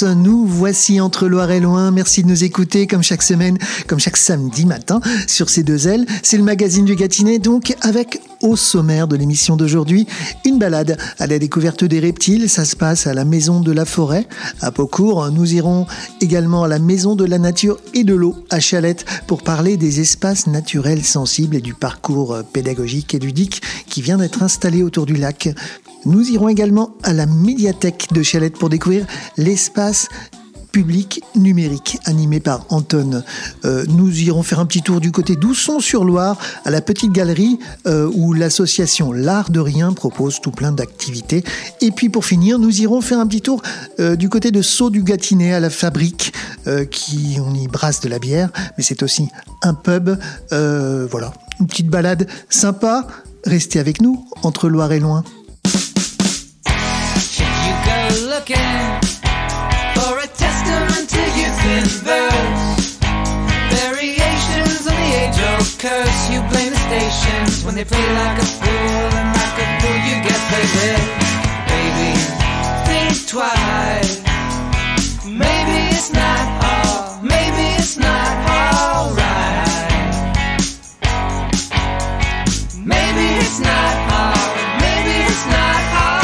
France, nous voici entre Loire et Loin. Merci de nous écouter comme chaque semaine, comme chaque samedi matin sur ces deux ailes. C'est le magazine du Gâtinais, donc avec au sommaire de l'émission d'aujourd'hui, une balade à la découverte des reptiles. Ça se passe à la Maison de la Forêt à Paucourt. Nous irons également à la Maison de la Nature et de l'Eau à Chalette pour parler des espaces naturels sensibles et du parcours pédagogique et ludique qui vient d'être installé autour du lac. Nous irons également à la médiathèque de Chalette pour découvrir l'espace public numérique animé par Anton. Nous irons faire un petit tour du côté d'Ousson-sur-Loire à la petite galerie où l'association L'Art de Rien propose tout plein d'activités. Et puis pour finir, nous irons faire un petit tour du côté de Sceaux-du-Gâtinais à la Fabrique qui on y brasse de la bière, mais c'est aussi un pub. Voilà, une petite balade sympa. Restez avec nous entre Loire et Loin. Verse. Variations on the age-old curse. You blame the stations when they play like a fool, and like a fool you get played. Baby, think twice. Maybe it's not all, maybe it's not alright. Maybe it's not all, maybe it's not alright.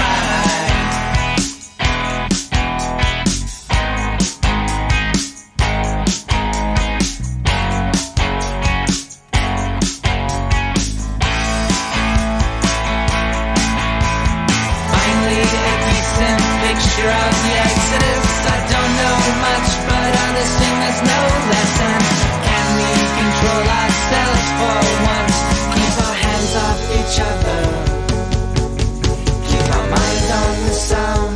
Picture of the exodus. I don't know much, but understand there's no lesson. Can we control ourselves for once? Keep our hands off each other. Keep our minds on the sound.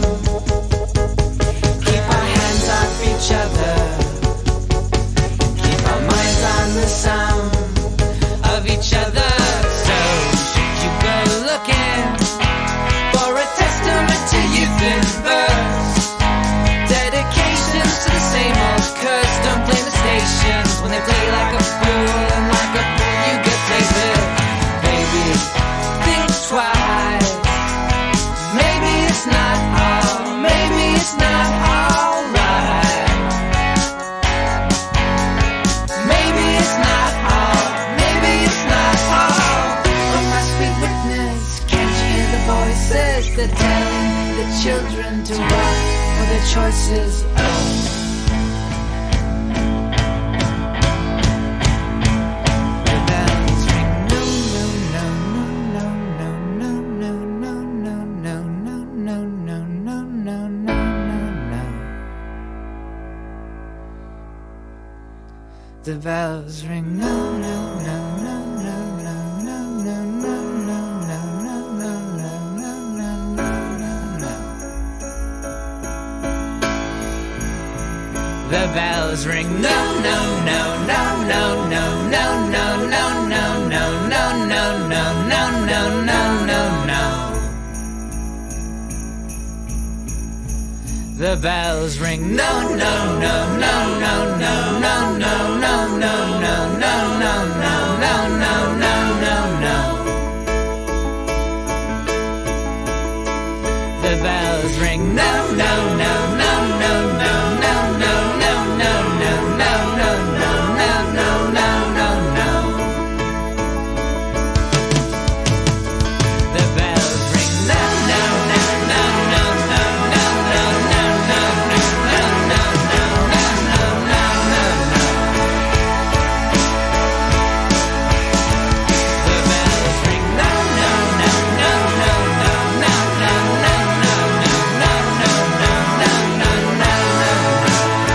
Keep our hands off each other. Keep our minds on the sound of each other. So should you go looking for a testament to youth and verse? Dedications to the same old curse. Don't blame the stations when they play like a fool, and like a fool you get favored. Baby, think twice. Maybe it's not all, maybe it's not alright. Maybe it's not all, maybe it's not all. Oh my sweet witness, can't you hear the voices that telling the children to walk for their choices? Oh. The bells ring, no, no, no, no, no, no, no, no, no, no, no, no, no, no, no, no, no. The bells ring, no, no, no, no, no, no, no, no, no, no, no, no, no, no, no, no. The bells ring, no, no, no, no, no, no, no, no, no, no, no, no, no, no, no, no, no, no, no. The bells ring, no, no, no, no, no, no, no, no, no, no, no, no, no, no, no, no, no, no. The bells ring, no, no, no, no, no, no, no, no, no, no, no, no, no, no, no, no, no, no. The bells ring, no, no, no, no, no, no, no, no, no, no, no, no, no, no, no, no. The bells ring, no, no, no, no, no, no, no, no, no, no, no, no, no, no, no, no, no.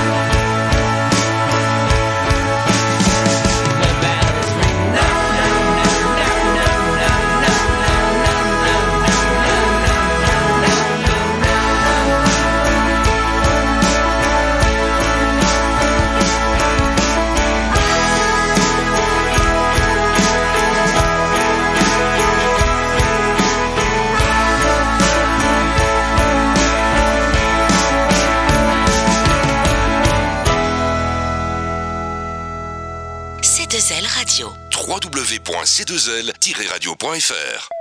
The bells ring, no, no, no, no, no, no, no, no, no, C2L Radio. www.c2l-radio.fr.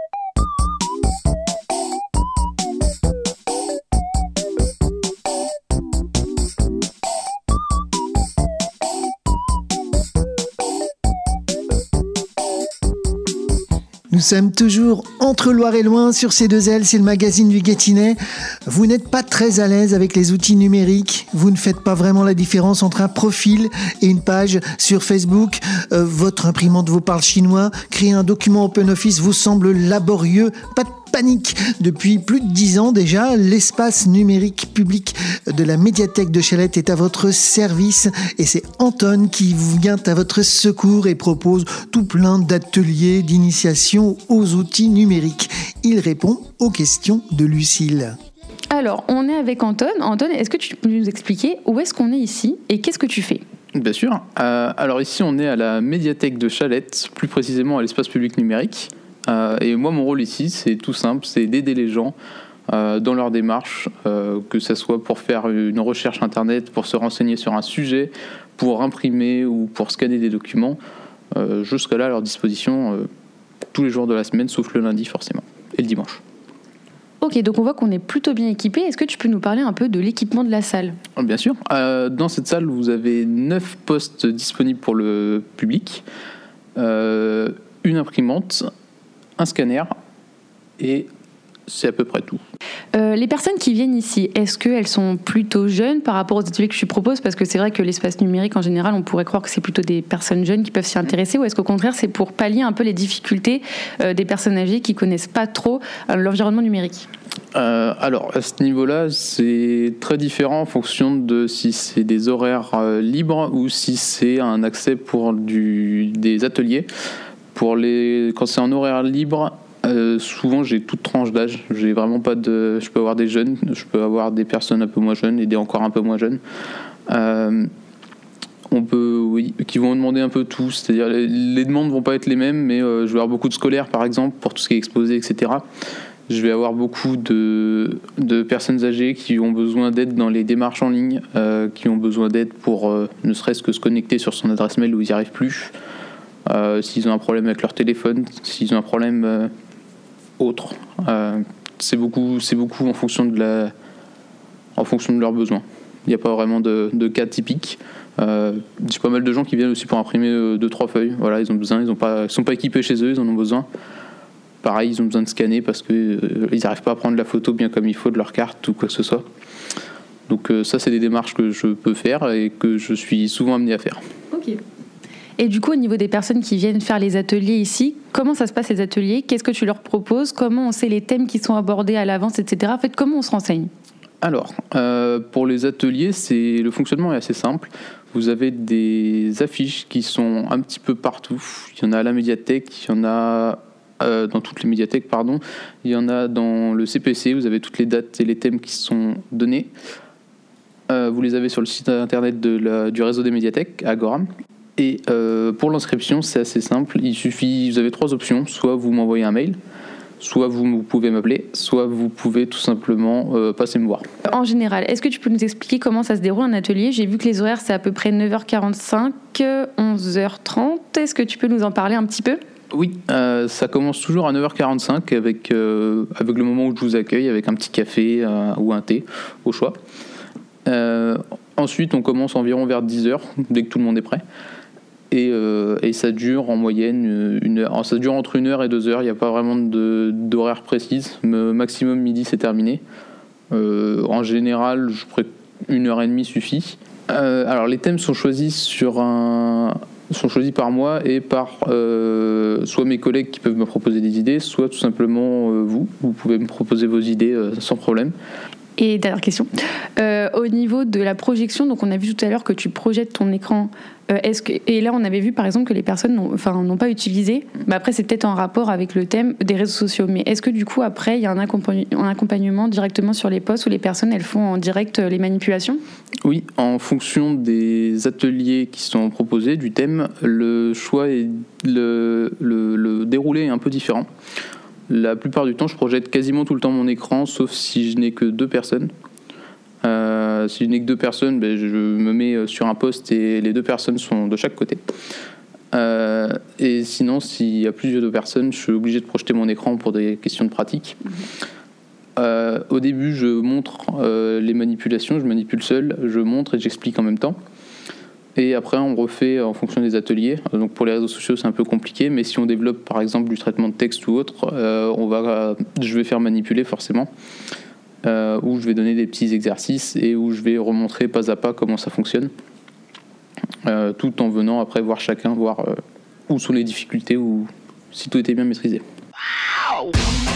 Nous sommes toujours entre Loire et Loin sur C2L, c'est le magazine du Gâtinais. Vous n'êtes pas très à l'aise avec les outils numériques, vous ne faites pas vraiment la différence entre un profil et une page sur Facebook. Votre imprimante vous parle chinois, créer un document OpenOffice vous semble laborieux, pas de panique. Depuis plus de 10 ans déjà, l'espace numérique public de la médiathèque de Chalette est à votre service et c'est Anton qui vient à votre secours et propose tout plein d'ateliers d'initiation aux outils numériques. Il répond aux questions de Lucille. Alors, on est avec Anton. Anton, est-ce que tu peux nous expliquer où est-ce qu'on est ici et qu'est-ce que tu fais ? Bien sûr. Alors ici, on est à la médiathèque de Chalette, plus précisément à l'espace public numérique. Et moi, mon rôle ici, c'est tout simple, c'est d'aider les gens dans leur démarche, que ce soit pour faire une recherche Internet, pour se renseigner sur un sujet, pour imprimer ou pour scanner des documents. Jusqu'à là, à leur disposition, tous les jours de la semaine, sauf le lundi forcément, et le dimanche. Ok, donc on voit qu'on est plutôt bien équipé. Est-ce que tu peux nous parler un peu de l'équipement de la salle ? Bien sûr. Dans cette salle, vous avez 9 postes disponibles pour le public, une imprimante, un scanner, et c'est à peu près tout. Les personnes qui viennent ici, est-ce qu'elles sont plutôt jeunes par rapport aux ateliers que je propose ? Parce que c'est vrai que l'espace numérique, en général, on pourrait croire que c'est plutôt des personnes jeunes qui peuvent s'y intéresser, ou est-ce qu'au contraire, c'est pour pallier un peu les difficultés des personnes âgées qui ne connaissent pas trop l'environnement numérique ? Alors, à ce niveau-là, c'est très différent en fonction de si c'est des horaires libres ou si c'est un accès pour des ateliers. Quand c'est en horaire libre, souvent j'ai toute tranche d'âge. J'ai vraiment pas de. Je peux avoir des jeunes, je peux avoir des personnes un peu moins jeunes et des encore un peu moins jeunes. Qui vont demander un peu tout. C'est-à-dire les demandes vont pas être les mêmes, mais je vais avoir beaucoup de scolaires par exemple pour tout ce qui est exposé, etc. Je vais avoir beaucoup de personnes âgées qui ont besoin d'aide dans les démarches en ligne, qui ont besoin d'aide pour ne serait-ce que se connecter sur son adresse mail où ils n'y arrivent plus. S'ils ont un problème avec leur téléphone, s'ils ont un problème autre, c'est beaucoup en fonction de leurs besoins. Il n'y a pas vraiment de cas typiques. J'ai pas mal de gens qui viennent aussi pour imprimer 2-3 feuilles. Voilà, ils ont besoin, ils sont pas équipés chez eux, ils en ont besoin. Pareil, ils ont besoin de scanner parce que ils n'arrivent pas à prendre la photo bien comme il faut de leur carte ou quoi que ce soit. Donc ça, c'est des démarches que je peux faire et que je suis souvent amené à faire. Ok. Et du coup, au niveau des personnes qui viennent faire les ateliers ici, comment ça se passe les ateliers ? Qu'est-ce que tu leur proposes ? Comment on sait les thèmes qui sont abordés à l'avance, etc. En fait, comment on se renseigne ? Alors, pour les ateliers, le fonctionnement est assez simple. Vous avez des affiches qui sont un petit peu partout. Il y en a à la médiathèque, il y en a dans toutes les médiathèques, pardon. Il y en a dans le CPC, vous avez toutes les dates et les thèmes qui sont donnés. Vous les avez sur le site internet du réseau des médiathèques, Agora. Et pour l'inscription, c'est assez simple. Vous avez 3 options. Soit vous m'envoyez un mail, soit vous pouvez m'appeler, soit vous pouvez tout simplement passer me voir. En général, est-ce que tu peux nous expliquer comment ça se déroule un atelier ? J'ai vu que les horaires, c'est à peu près 9h45, 11h30. Est-ce que tu peux nous en parler un petit peu ? Oui, ça commence toujours à 9h45 avec le moment où je vous accueille, avec un petit café ou un thé, au choix. Ensuite, on commence environ vers 10h, dès que tout le monde est prêt. Et ça dure en moyenne 1 heure. Alors, ça dure entre 1 heure et 2 heures. Il n'y a pas vraiment d'horaire précise. Maximum midi, c'est terminé. En général, 1h30 suffit. Alors, les thèmes sont choisis par moi et par soit mes collègues qui peuvent me proposer des idées, soit tout simplement vous. Vous pouvez me proposer vos idées sans problème. Et dernière question, au niveau de la projection, donc on a vu tout à l'heure que tu projettes ton écran, et là on avait vu par exemple que les personnes n'ont pas utilisé, mais après c'est peut-être en rapport avec le thème des réseaux sociaux, mais est-ce que du coup après il y a un accompagnement directement sur les postes où les personnes elles font en direct les manipulations ? Oui, en fonction des ateliers qui sont proposés, du thème, le choix et le déroulé est un peu différent. La plupart du temps, je projette quasiment tout le temps mon écran, sauf si je n'ai que 2 personnes. Si je n'ai que 2 personnes, je me mets sur un poste et les 2 personnes sont de chaque côté. Et sinon, s'il y a plusieurs de personnes, je suis obligé de projeter mon écran pour des questions de pratique. Au début, je montre les manipulations, je manipule seul, je montre et j'explique en même temps. Et après, on refait en fonction des ateliers. Donc pour les réseaux sociaux, c'est un peu compliqué, mais si on développe par exemple du traitement de texte ou autre, je vais faire manipuler forcément, où je vais donner des petits exercices et où je vais remontrer pas à pas comment ça fonctionne, tout en venant après voir chacun, voir où sont les difficultés ou si tout était bien maîtrisé. Wow.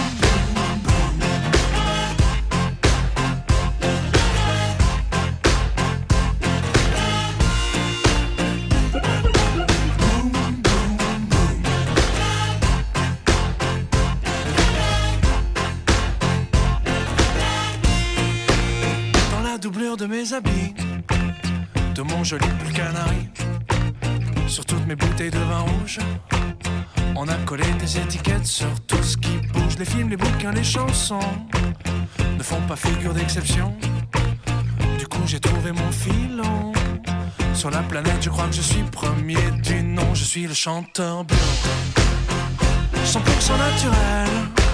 Doublure de mes habits, de mon joli pull canari, sur toutes mes bouteilles de vin rouge, on a collé des étiquettes sur tout ce qui bouge. Les films, les bouquins, les chansons ne font pas figure d'exception. Du coup j'ai trouvé mon filon. Sur la planète je crois que je suis premier du nom. Je suis le chanteur bio, 100% naturel.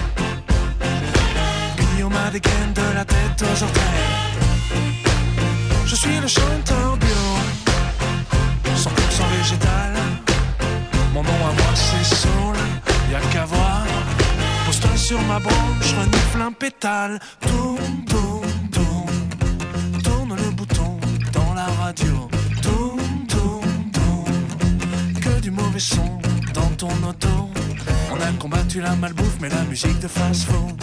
Guillaume a des gaines de la tête aux orteils. Je suis le chanteur bio, 100% végétal. Mon nom à moi c'est Soul, y'a qu'à voir. Pose-toi sur ma branche, renifle un pétale. Tourne, tourne, tourne, tourne le bouton dans la radio. Tourne, tourne, tourne, que du mauvais son dans ton auto. On a combattu la malbouffe mais la musique de fast-food.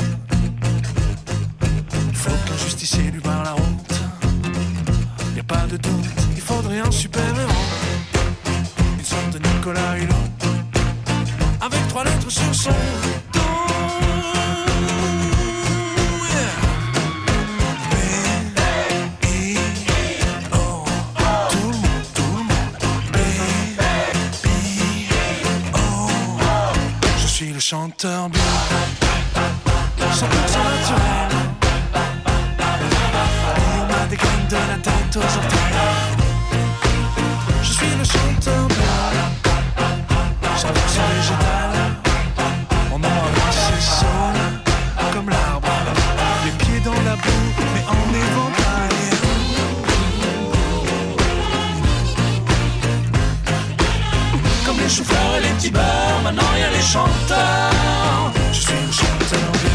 Faut qu'un justicier lui barre la route. Y'a pas de doute, il faudrait un super-héros, une sorte de Nicolas Hulot, avec 3 lettres sur son dos. B-I-O, tout le monde, B-I-O. Je suis le chanteur bio, 100% naturel. Des graines de la tête aux orteils. Je suis le chanteur bio, 100% végétal. Mon nom à moi c'est Soul, comme l'arbre, les pieds dans la boue, mais en éventail. Comme les chauffeurs et les petits beurs, maintenant y a les chanteurs. Je suis le chanteur bio.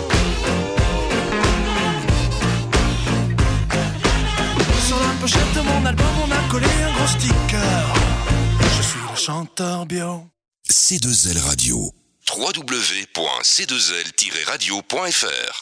Pochette de mon album, on a collé un gros sticker. Je suis le chanteur bio. C2L Radio. www.c2l-radio.fr.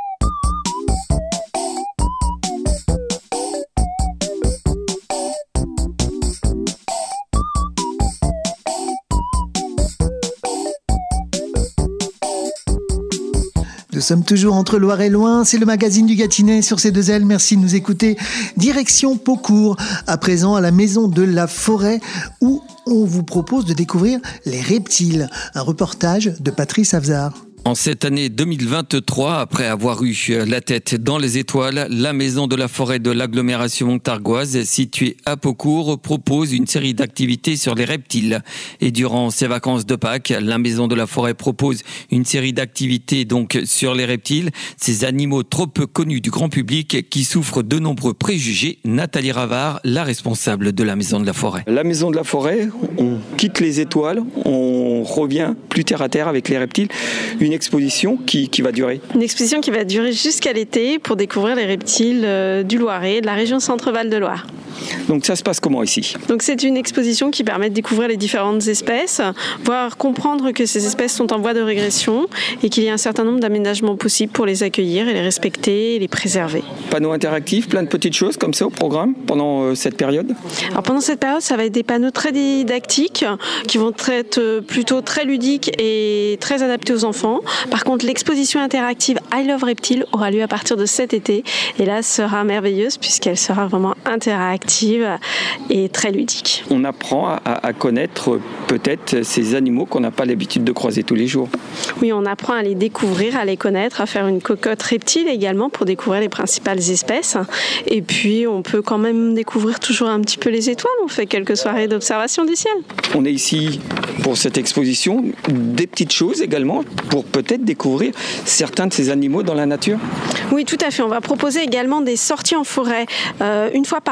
Nous sommes toujours entre Loire et Loing, c'est le magazine du Gâtinais sur C2L, merci de nous écouter. Direction Paucourt, à présent à la Maison de la Forêt, où on vous propose de découvrir les reptiles. Un reportage de Patrice Avzard. En cette année 2023, après avoir eu la tête dans les étoiles, la Maison de la Forêt de l'agglomération montargoise, située à Paucourt, propose une série d'activités sur les reptiles. Et durant ces vacances de Pâques, la Maison de la Forêt propose une série d'activités donc sur les reptiles, ces animaux trop peu connus du grand public qui souffrent de nombreux préjugés. Nathalie Ravard, la responsable de la Maison de la Forêt. La Maison de la Forêt, on quitte les étoiles, on revient plus terre à terre avec les reptiles. Une exposition qui va durer. Une exposition qui va durer jusqu'à l'été pour découvrir les reptiles du Loiret, de la région Centre-Val de Loire. Donc ça se passe comment ici ? Donc c'est une exposition qui permet de découvrir les différentes espèces, voire comprendre que ces espèces sont en voie de régression et qu'il y a un certain nombre d'aménagements possibles pour les accueillir et les respecter et les préserver. Panneaux interactifs, plein de petites choses comme ça au programme pendant cette période ? Alors pendant cette période, ça va être des panneaux très didactiques qui vont être plutôt très ludiques et très adaptés aux enfants. Par contre, l'exposition interactive I Love Reptiles aura lieu à partir de cet été et là sera merveilleuse puisqu'elle sera vraiment interactive et très ludique. On apprend à connaître peut-être ces animaux qu'on n'a pas l'habitude de croiser tous les jours. Oui, on apprend à les découvrir, à les connaître, à faire une cocotte reptile également pour découvrir les principales espèces. Et puis, on peut quand même découvrir toujours un petit peu les étoiles. On fait quelques soirées d'observation du ciel. On est ici pour cette exposition, des petites choses également pour peut-être découvrir certains de ces animaux dans la nature. Oui, tout à fait. On va proposer également des sorties en forêt. Une fois par mois, on va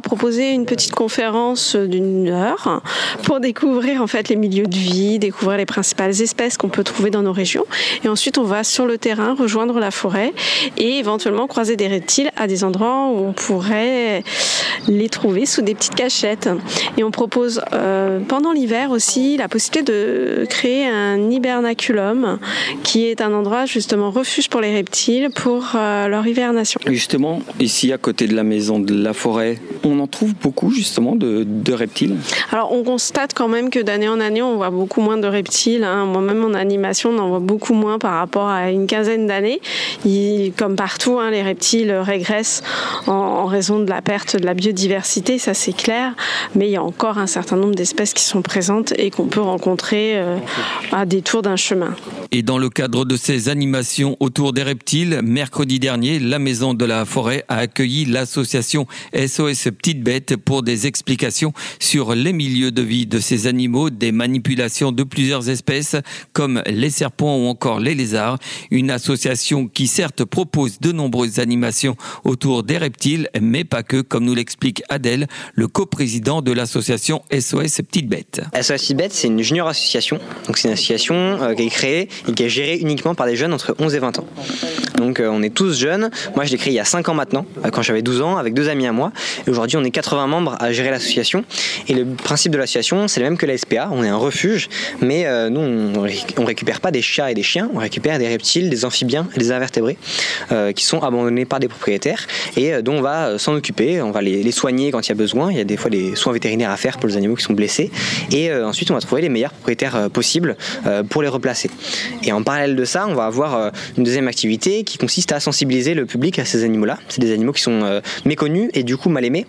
proposer une petite conférence d'une heure pour découvrir en fait les milieux de vie, découvrir les principales espèces qu'on peut trouver dans nos régions. Et ensuite, on va sur le terrain rejoindre la forêt et éventuellement croiser des reptiles à des endroits où on pourrait les trouver sous des petites cachettes. Et on propose pendant l'hiver aussi la possibilité de créer un hibernaculum qui est un endroit justement refuge pour les reptiles pour leur hibernation. Justement, ici à côté de la maison de la forêt, on en trouve beaucoup justement de reptiles. Alors on constate quand même que d'année en année on voit beaucoup moins de reptiles. Moi-même en animation on en voit beaucoup moins par rapport à une quinzaine d'années. Comme partout, les reptiles régressent en raison de la perte de la biodiversité, ça c'est clair, mais il y a encore un certain nombre d'espèces qui sont présentes et qu'on peut rencontrer à détour d'un chemin. Et dans le cadre de ces animations autour des reptiles, mercredi dernier, la Maison de la Forêt a accueilli l'association SOS Petites Bêtes pour des explications sur les milieux de vie de ces animaux, des manipulations de plusieurs espèces comme les serpents ou encore les lézards. Une association qui certes propose de nombreuses animations autour des reptiles, mais pas que, comme nous l'explique Adèle, le coprésident de l'association SOS Petites Bêtes. SOS Petites Bêtes, c'est une junior association. Donc c'est une association qui est créée et qui est gérée uniquement par des jeunes entre 11 et 20 ans. Donc on est tous jeunes. Moi je l'ai créée il y a 5 ans maintenant, quand j'avais 12 ans, avec 2 amis à moi. Et aujourd'hui on est 80 membres à gérer l'association. Et le principe de l'association, c'est le même que la SPA. On est un refuge, mais nous on récupère pas des chats et des chiens, on récupère des reptiles, des amphibiens et des invertébrés qui sont abandonnés par des propriétaires et dont on va s'en occuper. On va les soigner quand il y a besoin. Il y a des fois des soins vétérinaires à faire pour les animaux qui sont blessés. Et ensuite on va trouver les meilleurs propriétaires possibles pour les replacer. Et en parallèle de ça, on va avoir une deuxième activité qui consiste à sensibiliser le public à ces animaux-là. C'est des animaux qui sont méconnus et du coup mal aimés.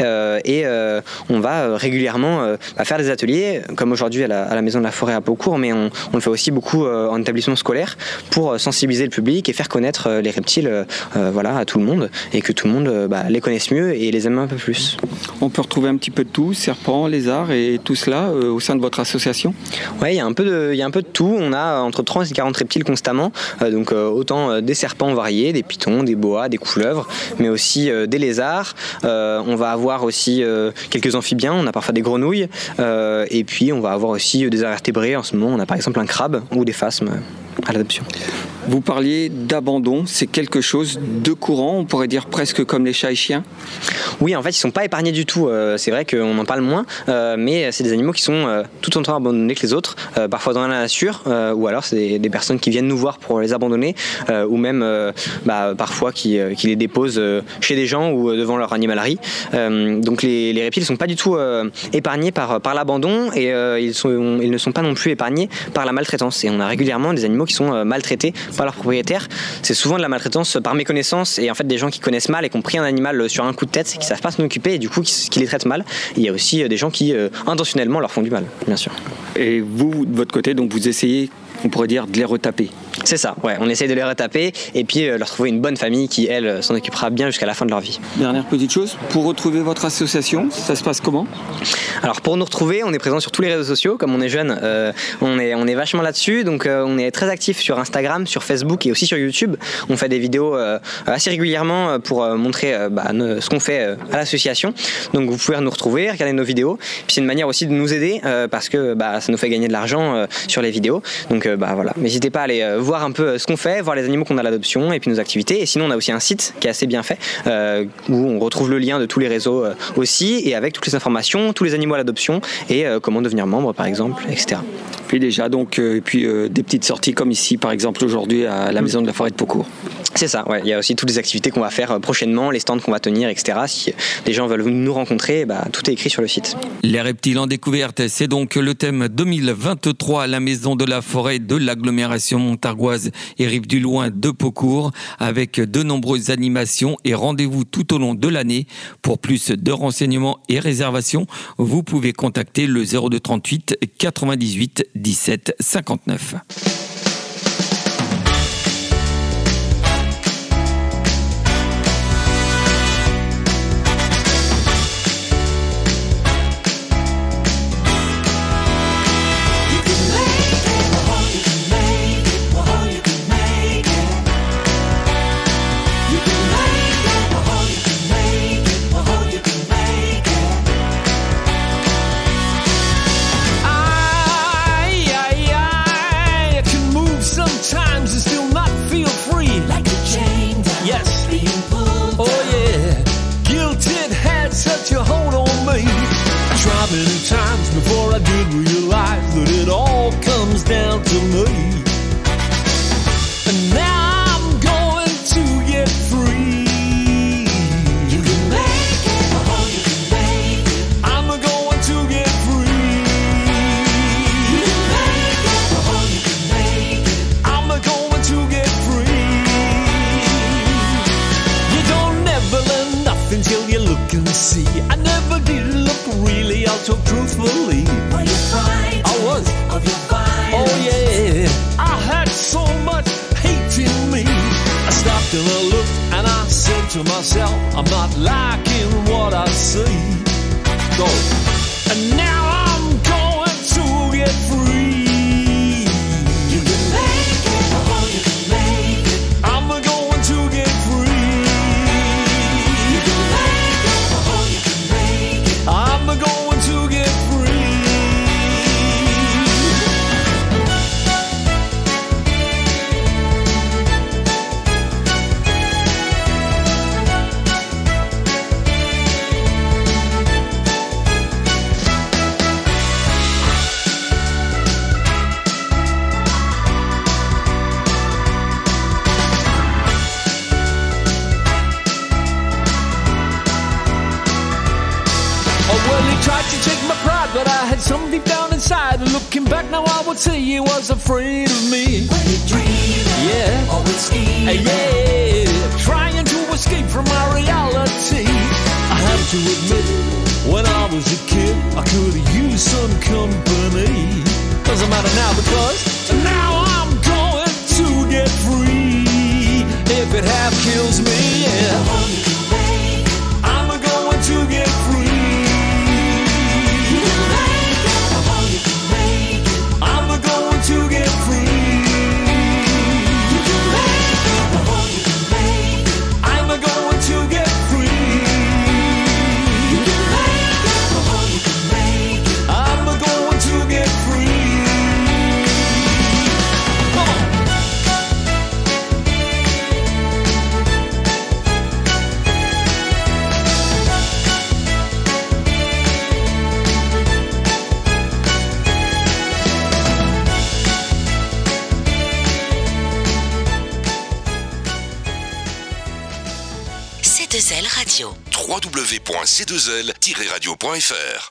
On va régulièrement faire des ateliers, comme aujourd'hui à la Maison de la Forêt à Paucourt, mais on le fait aussi beaucoup en établissement scolaire pour sensibiliser le public et faire connaître les reptiles à tout le monde et que tout le monde les connaisse mieux et les aime un peu plus. On peut retrouver un petit peu de tout, serpents, lézards et tout cela au sein de votre association ? Oui, il y a un peu de tout. On a entre 30 et 40 reptiles constamment, donc autant des serpents variés, des pythons, des boas, des couleuvres, mais aussi des lézards. On va avoir aussi quelques amphibiens, on a parfois des grenouilles, et puis on va avoir aussi des invertébrés. En ce moment, on a par exemple un crabe ou des phasmes à l'adoption. Vous parliez d'abandon, c'est quelque chose de courant, on pourrait dire presque comme les chats et chiens ? Oui, en fait, ils ne sont pas épargnés du tout. C'est vrai qu'on en parle moins, mais c'est des animaux qui sont tout autant abandonnés que les autres, parfois dans la nature, ou alors c'est des personnes qui viennent nous voir pour les abandonner, ou même parfois qui les déposent chez des gens ou devant leur animalerie. Donc les reptiles ne sont pas du tout épargnés par l'abandon, et ils ne sont pas non plus épargnés par la maltraitance. Et on a régulièrement des animaux qui sont maltraités par leurs propriétaires. C'est souvent de la maltraitance par méconnaissance et en fait des gens qui connaissent mal et qui ont pris un animal sur un coup de tête et qui savent pas s'en occuper et du coup qui les traitent mal. Et il y a aussi des gens qui intentionnellement leur font du mal, bien sûr. Et vous, de votre côté, donc vous essayez, on pourrait dire, de les retaper. C'est ça, ouais, on essaie de les retaper et puis leur trouver une bonne famille qui, elle, s'en occupera bien jusqu'à la fin de leur vie. Dernière petite chose, pour retrouver votre association, ça se passe comment ? Alors pour nous retrouver, on est présent sur tous les réseaux sociaux, comme on est jeune, on est vachement là-dessus, donc on est très actif sur Instagram, sur Facebook et aussi sur YouTube. On fait des vidéos assez régulièrement pour montrer ce qu'on fait à l'association, donc vous pouvez nous retrouver, regarder nos vidéos, puis c'est une manière aussi de nous aider parce que ça nous fait gagner de l'argent sur les vidéos, donc voilà, n'hésitez pas à aller voir un peu ce qu'on fait, voir les animaux qu'on a à l'adoption et puis nos activités. Et sinon on a aussi un site qui est assez bien fait où on retrouve le lien de tous les réseaux aussi et avec toutes les informations, tous les animaux à l'adoption et comment devenir membre par exemple, etc. Puis déjà donc des petites sorties comme ici par exemple aujourd'hui à la Maison de la Forêt de Paucourt. C'est ça, ouais. Il y a aussi toutes les activités qu'on va faire prochainement, les stands qu'on va tenir, etc. Si des gens veulent nous rencontrer, tout est écrit sur le site. Les reptiles en découverte, c'est donc le thème 2023 à la Maison de la Forêt de l'agglomération montargoise et Rive du Loing de Paucourt, avec de nombreuses animations et rendez-vous tout au long de l'année. Pour plus de renseignements et réservations, vous pouvez contacter le 02 38 98 17 59. You can make it, oh, you can make it, oh, you can make it. look and see. I never did look really, I'll talk truthfully. Were you frightened I was of your violence? Oh yeah, I had so much hate in me. I stopped and I looked and I said to myself, I'm not liking what I see. Go. And now I'm going to get free. You can make it, oh you can make it. I'm going to get free. You can make it, oh you can make it. I'm going to get free. Tried to take my pride, but I had some deep down inside. And looking back now, I would say he was afraid of me. Were you dreaming? Yeah. Always scheming? Yeah. Trying to escape from my reality. I have to admit, when I was a kid, I could have used some company. Doesn't matter now because now I'm going to get free. If it half kills me, yeah. Oh, you can make it. I'm going to get free. To get free. You can make it, oh you can make it. I'm going to get free. You can make it, oh you can make it. I'm going to get free. Come on. C2L Radio. www.c2l-radio.fr.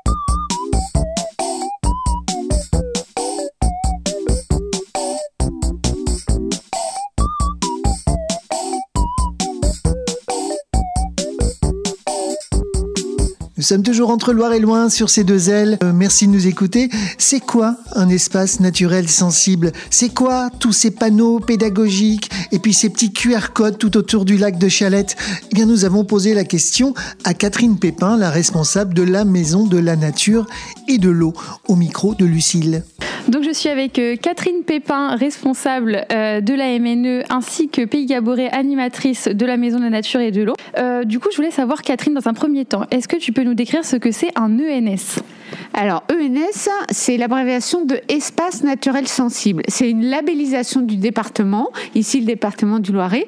Nous sommes toujours entre Loire et Loing sur C2L. Merci de nous écouter. C'est quoi un espace naturel sensible? C'est quoi tous ces panneaux pédagogiques et puis ces petits QR codes tout autour du lac de Chalette? Eh bien, nous avons posé la question à Catherine Pépin, la responsable de la Maison de la Nature et de l'Eau, au micro de Lucille. Donc je suis avec Catherine Pépin, responsable de la MNE, ainsi que Pays Gaboret, animatrice de la Maison de la Nature et de l'Eau. Du coup, je voulais savoir, Catherine, dans un premier temps, est-ce que tu peux nous décrire ce que c'est un ENS ? Alors, ENS, c'est l'abréviation de Espace Naturel Sensible. C'est une labellisation du département, ici le département du Loiret,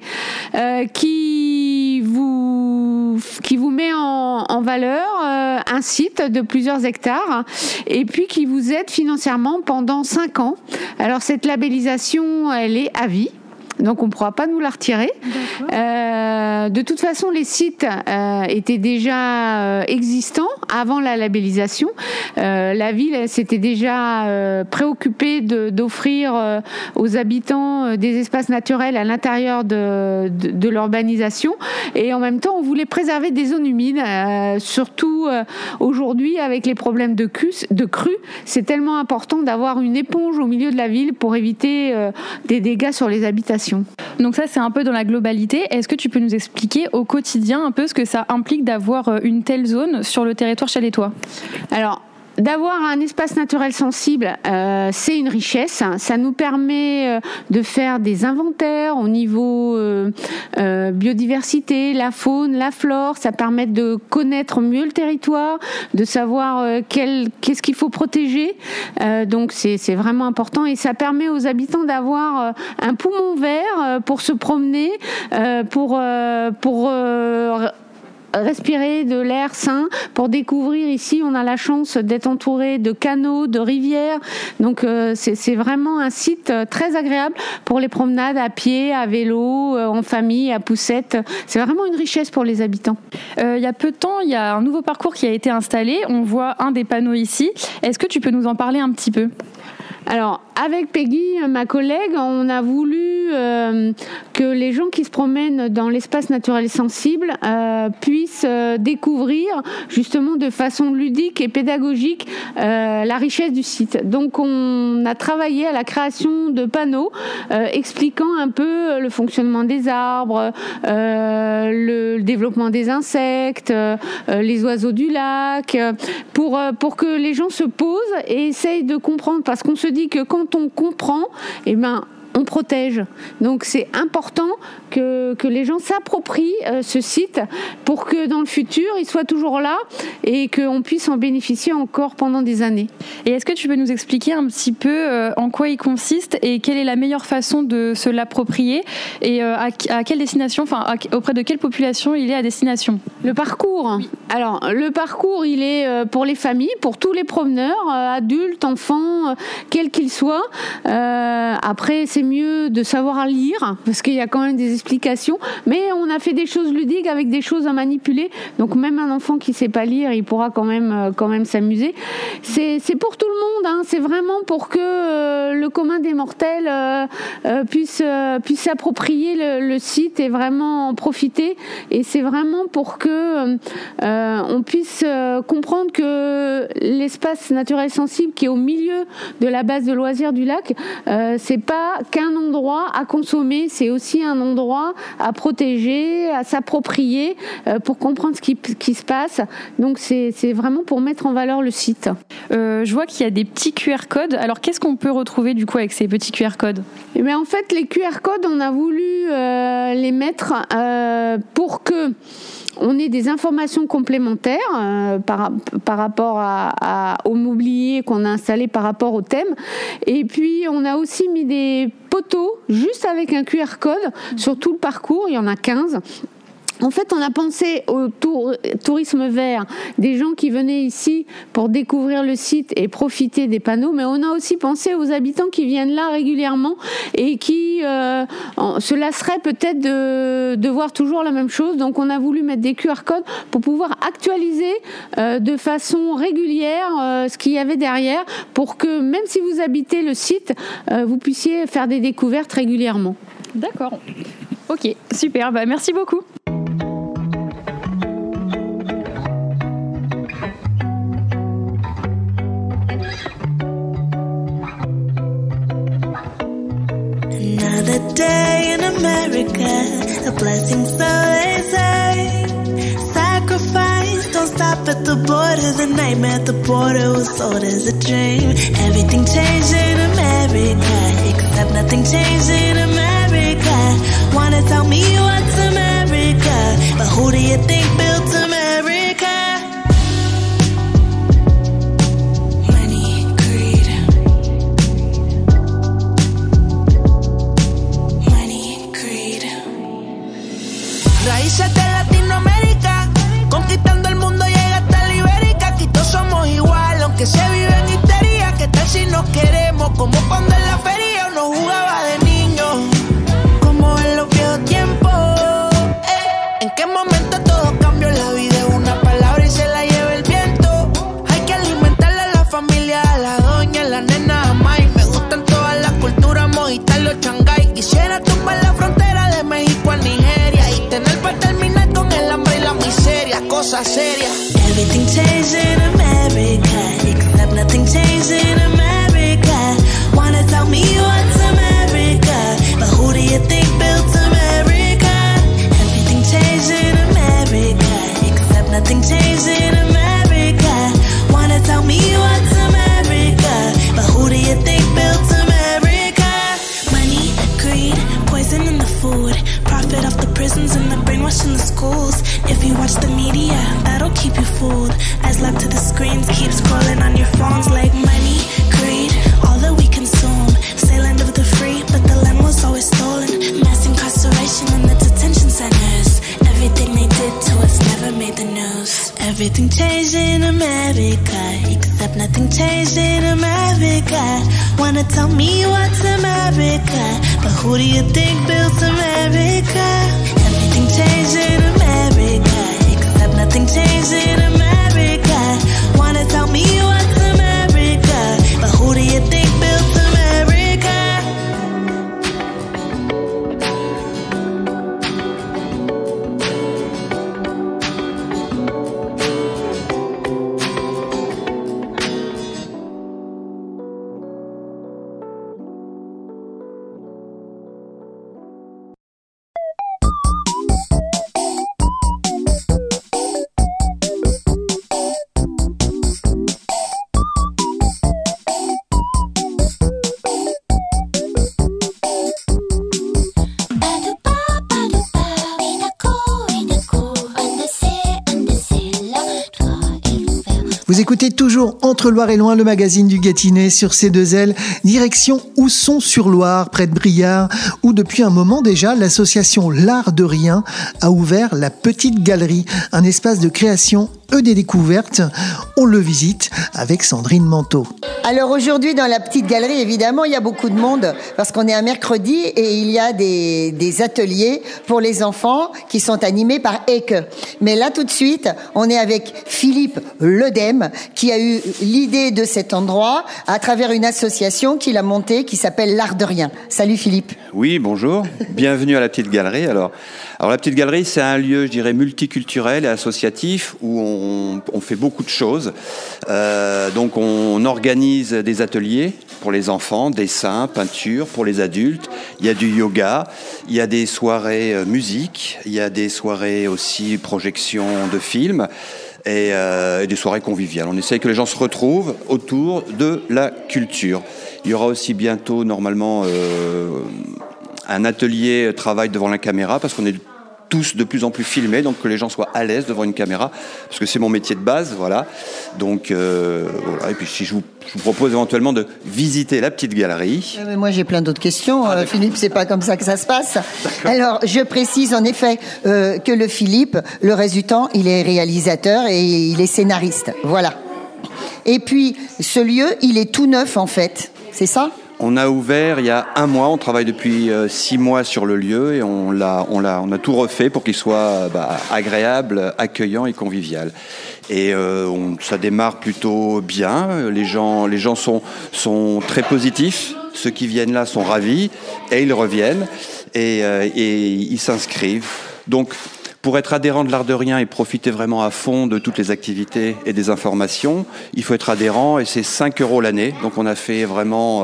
qui vous met en valeur un site de plusieurs hectares et puis qui vous aide financièrement pendant 5 ans. Alors, cette labellisation, elle est à vie. Donc on ne pourra pas nous la retirer. De toute façon, les sites étaient déjà existants avant la labellisation. La ville s'était déjà préoccupée d'offrir aux habitants des espaces naturels à l'intérieur de l'urbanisation. Et en même temps, on voulait préserver des zones humides. Surtout aujourd'hui, avec les problèmes de crues, c'est tellement important d'avoir une éponge au milieu de la ville pour éviter des dégâts sur les habitations. Donc ça, c'est un peu dans la globalité. Est-ce que tu peux nous expliquer au quotidien un peu ce que ça implique d'avoir une telle zone sur le territoire chalettois ? Alors, d'avoir un espace naturel sensible, c'est une richesse. Ça nous permet de faire des inventaires au niveau biodiversité, la faune, la flore. Ça permet de connaître mieux le territoire, de savoir qu'est-ce qu'il faut protéger. Donc c'est vraiment important et ça permet aux habitants d'avoir un poumon vert pour se promener, pour respirer de l'air sain, pour découvrir ici, on a la chance d'être entouré de canaux, de rivières, donc c'est vraiment un site très agréable pour les promenades à pied, à vélo, en famille, à poussette. C'est vraiment une richesse pour les habitants. Il y a peu de temps, il y a un nouveau parcours qui a été installé, on voit un des panneaux ici. Est-ce que tu peux nous en parler un petit peu ? Alors, avec Peggy, ma collègue, on a voulu que les gens qui se promènent dans l'espace naturel et sensible puissent découvrir, justement de façon ludique et pédagogique, la richesse du site. Donc, on a travaillé à la création de panneaux expliquant un peu le fonctionnement des arbres, le développement des insectes, les oiseaux du lac, pour que les gens se posent et essayent de comprendre, parce qu'on se dit que quand on comprend, eh ben, on protège. Donc c'est important que les gens s'approprient ce site pour que dans le futur, il soit toujours là et qu'on puisse en bénéficier encore pendant des années. Et est-ce que tu peux nous expliquer un petit peu en quoi il consiste et quelle est la meilleure façon de se l'approprier et à quelle destination, auprès de quelle population il est à destination? Le parcours. Oui. Alors, le parcours, il est pour les familles, pour tous les promeneurs, adultes, enfants, quels qu'ils soient. Après, c'est mieux de savoir lire parce qu'il y a quand même des explications, mais on a fait des choses ludiques avec des choses à manipuler, donc même un enfant qui sait pas lire, il pourra quand même s'amuser. C'est pour tout le monde, hein. C'est vraiment pour que le commun des mortels puisse s'approprier le site et vraiment en profiter, et c'est vraiment pour que on puisse comprendre que l'espace naturel sensible qui est au milieu de la base de loisirs du lac, c'est pas qu'un endroit à consommer, c'est aussi un endroit à protéger, à s'approprier pour comprendre ce qui se passe. Donc c'est vraiment pour mettre en valeur le site. Je vois qu'il y a des petits QR codes. Alors qu'est-ce qu'on peut retrouver du coup avec ces petits QR codes? Eh bien, en fait, les QR codes, on a voulu les mettre pour que on ait des informations complémentaires par rapport au mobilier qu'on a installé par rapport au thème. Et puis, on a aussi mis des poteaux juste avec un QR code sur tout le parcours. Il y en a 15. En fait, on a pensé au tourisme vert, des gens qui venaient ici pour découvrir le site et profiter des panneaux, mais on a aussi pensé aux habitants qui viennent là régulièrement et qui se lasseraient peut-être de voir toujours la même chose. Donc, on a voulu mettre des QR codes pour pouvoir actualiser de façon régulière ce qu'il y avait derrière, pour que même si vous habitez le site, vous puissiez faire des découvertes régulièrement. D'accord. Ok, super. Bah, merci beaucoup. Another day in America, a blessing so they say. Sacrifice, don't stop at the border. The nightmare at the border was sold as a dream. Everything changed in America, except nothing changed in America. Wanna tell me what's America, but who do you think built America? Raíces de Latinoamérica, conquistando el mundo llega hasta la Ibérica. Aquí todos somos igual, aunque se vive en histeria. ¿Qué tal si nos queremos? Como cuando en la feria uno jugaba de niño, como en los viejos tiempos. ¿En qué momento todo cambió? La vida es una palabra y se la lleva el viento. Hay que alimentarle a la familia, a la doña, a la nena, a May. Me gustan todas las culturas, mojitalo, Shanghái. Quisiera tumbar la frontera de México a Nigeria y tener para terminar con el hambre y la miseria, cosas serias. Everything changed in America, except nothing changed in America. Wanna tell me what's America, but who do you think built America? Everything changed in America, except nothing changed in America. Wanna tell me what's America, but who do you think built America? Money, greed, poison in the food, profit off the prisons and the brainwash in the schools. If you watch the media, that'll keep you fooled. Eyes locked to the screens, keep scrolling on your phones like money, greed, all that we consume. Say land of the free, but the land was always stolen. Mass incarceration in the detention centers. Everything they did to us never made the news. Everything changed in America, except nothing changed in America. Wanna tell me what's America, but who do you think built America? Everything changed in America, except nothing changed in America. Wanna tell me what's America, but who do you think built America? Vous écoutez toujours Entre Loire et Loin, le magazine du Gâtinais sur C2L, direction Ousson-sur-Loire, près de Briare, où depuis un moment déjà, l'association L'Art de Rien a ouvert la Petite Galerie, un espace de création et des découvertes. On le visite avec Sandrine Manteau. Alors aujourd'hui, dans la Petite Galerie, évidemment, il y a beaucoup de monde parce qu'on est un mercredi et il y a des ateliers pour les enfants qui sont animés par Eke. Mais là, tout de suite, on est avec Philippe Ledem qui a eu l'idée de cet endroit à travers une association qu'il a montée qui s'appelle L'Art de Rien. Salut Philippe. Oui, bonjour. Bienvenue à la Petite Galerie. Alors la Petite Galerie, c'est un lieu, je dirais, multiculturel et associatif où on fait beaucoup de choses. Donc on organise des ateliers pour les enfants, dessin, peinture, pour les adultes. Il y a du yoga, il y a des soirées musique, il y a des soirées aussi projection de films et des soirées conviviales. On essaye que les gens se retrouvent autour de la culture. Il y aura aussi bientôt, normalement, un atelier travail devant la caméra parce qu'on est tous de plus en plus filmés, donc que les gens soient à l'aise devant une caméra, parce que c'est mon métier de base, voilà. Donc voilà. Et puis si je vous propose éventuellement de visiter la Petite Galerie. Mais moi j'ai plein d'autres questions, Philippe, c'est pas comme ça que ça se passe. Alors je précise en effet que le Philippe, le reste du temps, il est réalisateur et il est scénariste, voilà. Et puis ce lieu, il est tout neuf en fait, c'est ça ? On a ouvert il y a 1 mois, on travaille depuis 6 mois sur le lieu et on a tout refait pour qu'il soit agréable, accueillant et convivial. Et ça démarre plutôt bien, les gens sont très positifs, ceux qui viennent là sont ravis et ils reviennent et ils s'inscrivent. Donc pour être adhérent de l'Art de Rien et profiter vraiment à fond de toutes les activités et des informations, il faut être adhérent et c'est 5 € l'année. Donc on a fait vraiment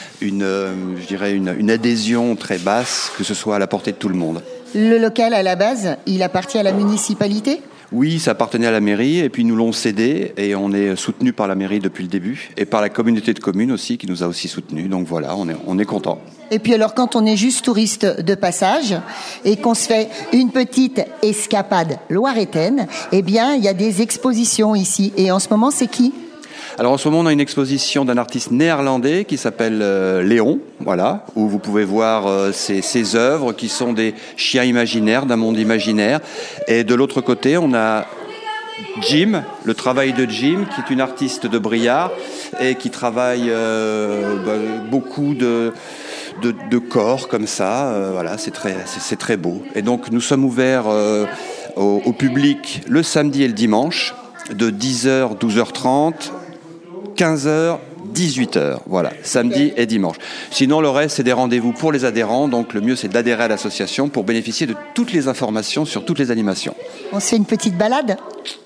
une adhésion très basse, que ce soit à la portée de tout le monde. Le local à la base, il appartient à la municipalité ? Oui, ça appartenait à la mairie et puis nous l'ont cédé et on est soutenu par la mairie depuis le début et par la communauté de communes aussi qui nous a aussi soutenus. Donc voilà, on est content. Et puis alors quand on est juste touriste de passage et qu'on se fait une petite escapade loiretaine, eh bien il y a des expositions ici. Et en ce moment c'est qui ? Alors en ce moment on a une exposition d'un artiste néerlandais qui s'appelle Léon, voilà, où vous pouvez voir ses œuvres qui sont des chiens imaginaires, d'un monde imaginaire. Et de l'autre côté on a Jim, le travail de Jim, qui est une artiste de Briare et qui travaille beaucoup de corps comme ça, voilà, c'est très beau. Et donc nous sommes ouverts au public le samedi et le dimanche de 10h, 12h30, 15h, 18h, voilà, samedi et dimanche. Sinon, le reste, c'est des rendez-vous pour les adhérents, donc le mieux, c'est d'adhérer à l'association pour bénéficier de toutes les informations sur toutes les animations. On se fait une petite balade ?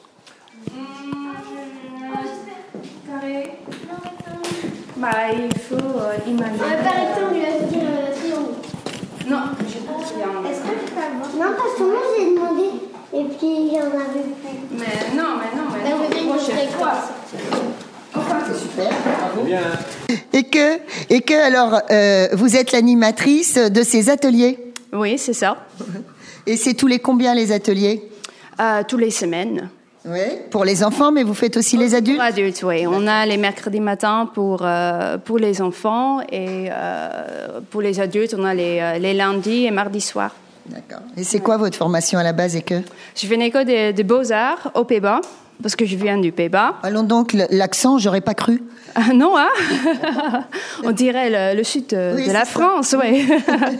Il faut imaginer. Par exemple, il va se dire triangle. Non, je pense qu'il y a un. Est-ce que tu peux avoir ? Non, parce que moi j'ai demandé et puis il y en avait plus. Mais non. Moi, je fais quoi ? C'est super, bravo. Et que alors, vous êtes l'animatrice de ces ateliers ? Oui, c'est ça. Et c'est tous les combien les ateliers ? Tous les semaines. Oui, pour les enfants, mais vous faites aussi les adultes ? Pour adultes, oui. On a les mercredis matins pour les enfants et pour les adultes, on a les lundis et mardis soirs. D'accord. Et c'est quoi votre formation à la base et que ? Je fais une école de beaux-arts aux Pays-Bas, parce que je viens du Pays-Bas. Allons donc, l'accent, j'aurais pas cru. Non, hein. On dirait le sud de la France, oui.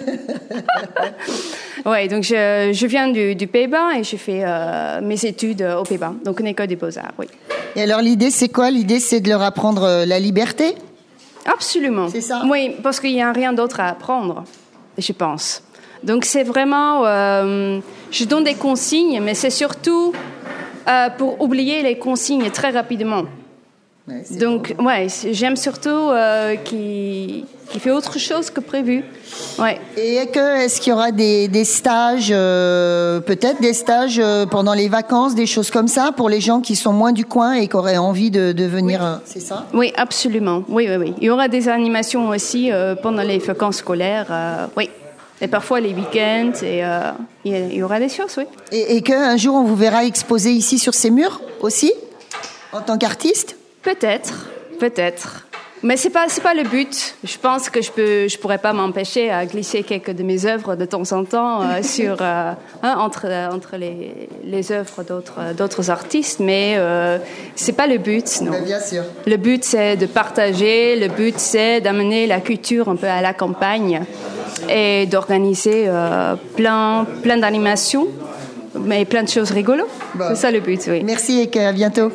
Oui, donc je viens du Pays-Bas et je fais mes études aux Pays-Bas, donc une école des beaux-arts, oui. Et alors l'idée, c'est quoi ? L'idée, c'est de leur apprendre la liberté ? Absolument. C'est ça ? Oui, parce qu'il n'y a rien d'autre à apprendre, je pense. Donc c'est vraiment... je donne des consignes, mais c'est surtout pour oublier les consignes très rapidement. Ouais, donc, ouais, j'aime surtout qui fait autre chose que prévu. Ouais. Et est-ce qu'il y aura des stages, peut-être des stages pendant les vacances, des choses comme ça, pour les gens qui sont moins du coin et qui auraient envie de venir, oui. C'est ça ? Oui, absolument. Oui. Il y aura des animations aussi pendant les vacances scolaires, oui. Et parfois les week-ends, et il y aura des choses, oui. Et qu'un jour on vous verra exposer ici sur ces murs aussi ? En tant qu'artiste ? Peut-être. Mais c'est pas le but. Je pense que je pourrais pas m'empêcher à glisser quelques de mes œuvres de temps en temps entre les œuvres d'autres artistes, mais c'est pas le but, non. Mais bien sûr. Le but c'est de partager, le but c'est d'amener la culture un peu à la campagne et d'organiser plein d'animations, mais plein de choses rigolos. Bon. C'est ça le but, oui. Merci et à bientôt.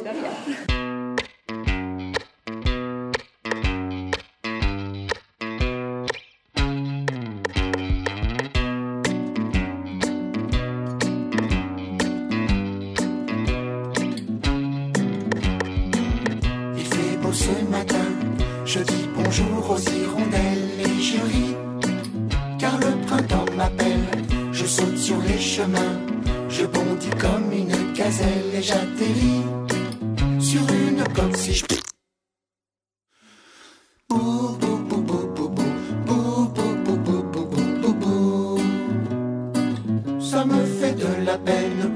Il fait beau ce matin, je dis bonjour aux hirondelles et je ris, car le printemps m'appelle, je saute sur les chemins, je bondis comme une gazelle et j'atterris sur une coque si je... Ça me fait de la peine.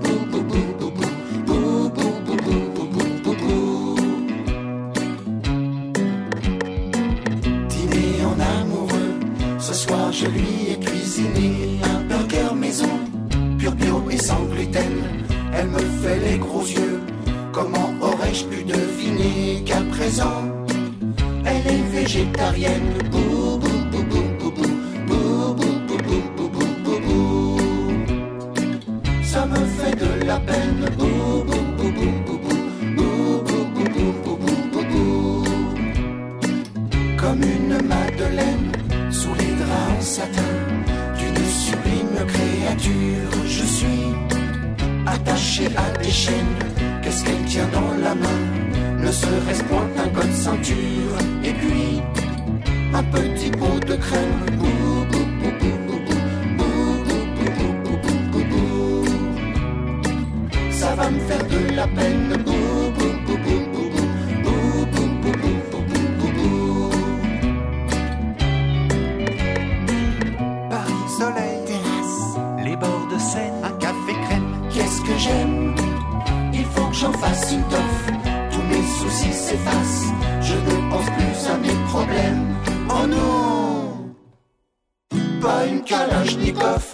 Dîner en amoureux, ce soir je lui ai cuisiné un burger maison, pur bio et sans gluten. Elle me fait les gros yeux, comment aurais-je pu deviner qu'à présent elle est végétarienne. Ça me fait de la peine. Comme une madeleine sous les draps en satin d'une sublime créature, je suis attaché à des chaînes. Qu'est-ce qu'elle tient dans la main? Ne serait-ce point un code ceinture? Et puis un petit pot de crème. Ça va me faire de la peine. Paris, soleil, terrasse, les bords de Seine, un café crème. Qu'est-ce que j'aime? Il faut que j'en fasse une toffe. Tous mes soucis s'effacent. Je ne pense plus à mes problèmes. Oh non, pas une Kalachnikov.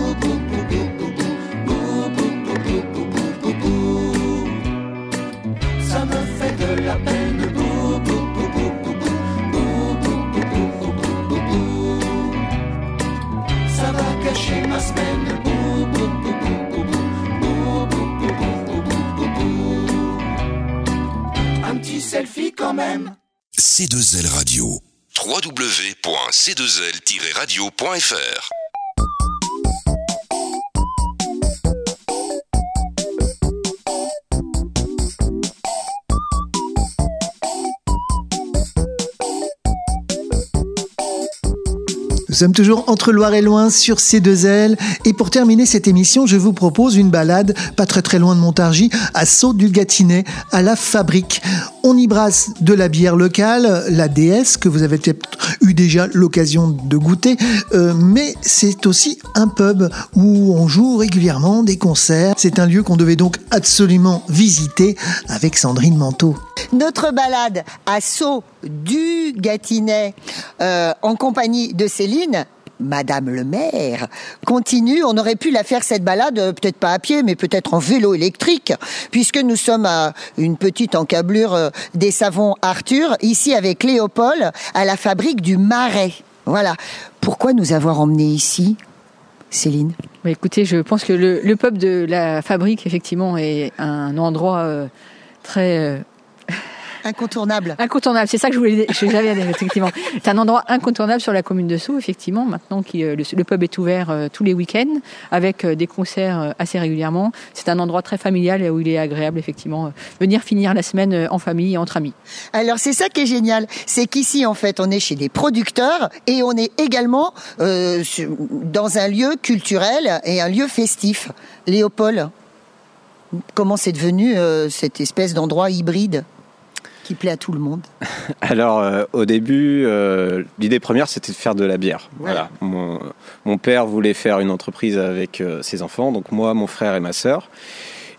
Ça me fait de la peine. Ça va gâcher ma semaine. Un petit selfie quand même. C2L Radio. www.c2l-radio.fr. Nous sommes toujours entre Loire et Loing sur C2L. Et pour terminer cette émission, je vous propose une balade pas très loin de Montargis, à Sceaux du Gâtinais, à la Fabrique. On y brasse de la bière locale, la DS, que vous avez peut-être eu déjà l'occasion de goûter. Mais c'est aussi un pub où on joue régulièrement des concerts. C'est un lieu qu'on devait donc absolument visiter avec Sandrine Manteau. Notre balade à Sceaux du Gâtinais en compagnie de Céline, Madame le maire, continue. On aurait pu la faire cette balade, peut-être pas à pied, mais peut-être en vélo électrique, puisque nous sommes à une petite encablure des savons Arthur, ici avec Léopold, à la Fabrique du Marais. Voilà. Pourquoi nous avoir emmenés ici, Céline? Bah écoutez, je pense que le pub de la Fabrique, effectivement, est un endroit très... Incontournable. Incontournable, c'est ça que j'avais dire, effectivement. C'est un endroit incontournable sur la commune de Sceaux, effectivement. Maintenant, le pub est ouvert tous les week-ends, avec des concerts assez régulièrement. C'est un endroit très familial où il est agréable, effectivement, venir finir la semaine en famille et entre amis. Alors, c'est ça qui est génial. C'est qu'ici, en fait, on est chez des producteurs et on est également dans un lieu culturel et un lieu festif. Léopold, comment c'est devenu cette espèce d'endroit hybride qui plaît à tout le monde? Alors, au début, l'idée première, c'était de faire de la bière. Ouais. Voilà. Mon père voulait faire une entreprise avec ses enfants, donc moi, mon frère et ma sœur.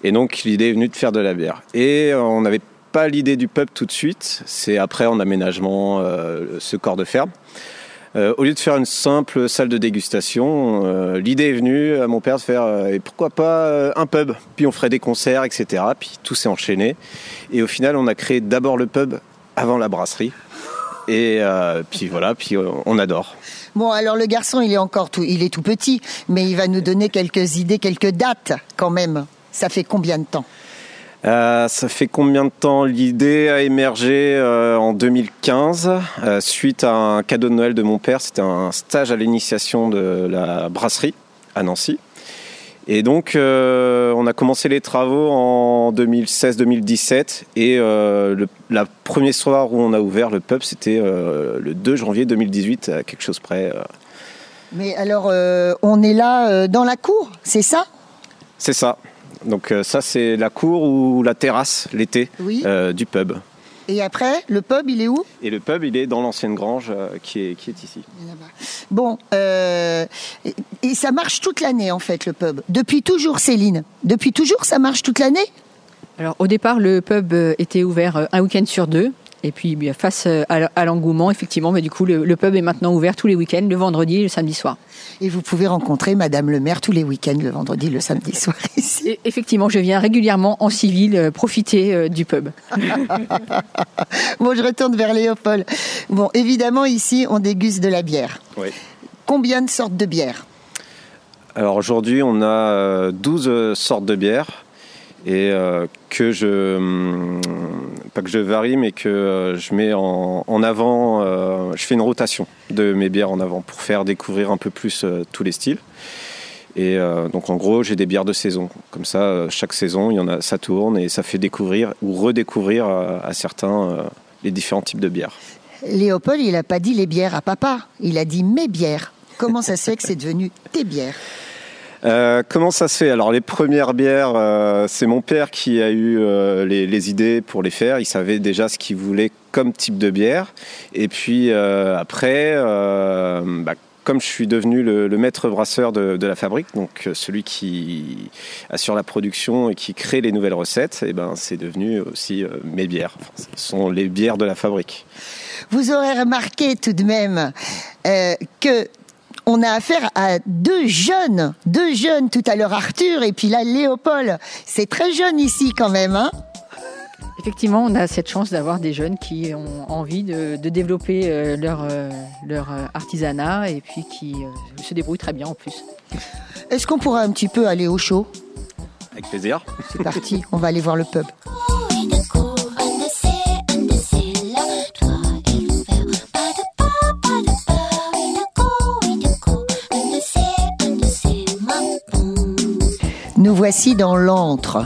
Et donc l'idée est venue de faire de la bière. Et on n'avait pas l'idée du pub tout de suite. C'est après en aménagement ce corps de ferme. Au lieu de faire une simple salle de dégustation, l'idée est venue à mon père de faire et pourquoi pas un pub. Puis on ferait des concerts, etc. Puis tout s'est enchaîné. Et au final, on a créé d'abord le pub avant la brasserie. Et puis voilà, puis on adore. Bon, alors le garçon, il est tout petit, mais il va nous donner quelques idées, quelques dates quand même. Ça fait combien de temps ? Ça fait combien de temps ? L'idée a émergé en 2015 suite à un cadeau de Noël de mon père. C'était un stage à l'initiation de la brasserie à Nancy. Et donc, on a commencé les travaux en 2016-2017 et le premier soir où on a ouvert le pub, c'était le 2 janvier 2018, à quelque chose près. Mais alors, on est là dans la cour, c'est ça ? C'est ça. Donc ça, c'est la cour ou la terrasse l'été du pub. Et après, le pub, il est où ? Et le pub, il est dans l'ancienne grange qui est ici. Bon, et ça marche toute l'année en fait, le pub. Depuis toujours, Céline. Depuis toujours, ça marche toute l'année ? Alors au départ, le pub était ouvert un week-end sur 2. Et puis face à l'engouement, effectivement, du coup, le pub est maintenant ouvert tous les week-ends, le vendredi et le samedi soir. Et vous pouvez rencontrer Madame le maire tous les week-ends, le vendredi, le samedi soir ici. Et effectivement, je viens régulièrement en civil profiter du pub. Bon, je retourne vers Léopold. Bon, évidemment, ici, on déguste de la bière. Oui. Combien de sortes de bières ? Alors aujourd'hui, on a 12 sortes de bières. Et que pas que je varie, mais que je mets en avant, je fais une rotation de mes bières en avant pour faire découvrir un peu plus tous les styles. Et donc en gros, j'ai des bières de saison. Comme ça, chaque saison, ça tourne et ça fait découvrir ou redécouvrir à certains les différents types de bières. Léopold, il n'a pas dit les bières à papa, il a dit mes bières. Comment ça se fait que c'est devenu tes bières ? Comment ça se fait ? Alors les premières bières, c'est mon père qui a eu les idées pour les faire. Il savait déjà ce qu'il voulait comme type de bière. Et puis après, comme je suis devenu le maître brasseur de la fabrique, donc celui qui assure la production et qui crée les nouvelles recettes, et c'est devenu aussi mes bières. Enfin, ce sont les bières de la fabrique. Vous aurez remarqué tout de même que on a affaire à deux jeunes tout à l'heure, Arthur et puis là Léopold. C'est très jeune ici quand même, hein ? Effectivement, on a cette chance d'avoir des jeunes qui ont envie de développer leur artisanat et puis qui se débrouillent très bien en plus. Est-ce qu'on pourrait un petit peu aller au chaud ? Avec plaisir. C'est parti, on va aller voir le pub. Nous voici dans l'antre.